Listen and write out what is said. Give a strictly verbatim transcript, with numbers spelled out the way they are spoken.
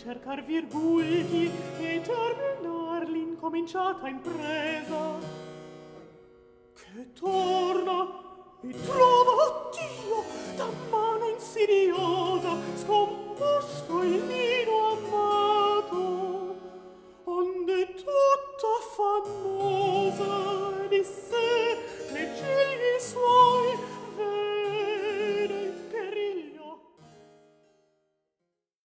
cercar virgulti e terminar l'incominciata impresa. Che torna e trova Dio da mano insidiosa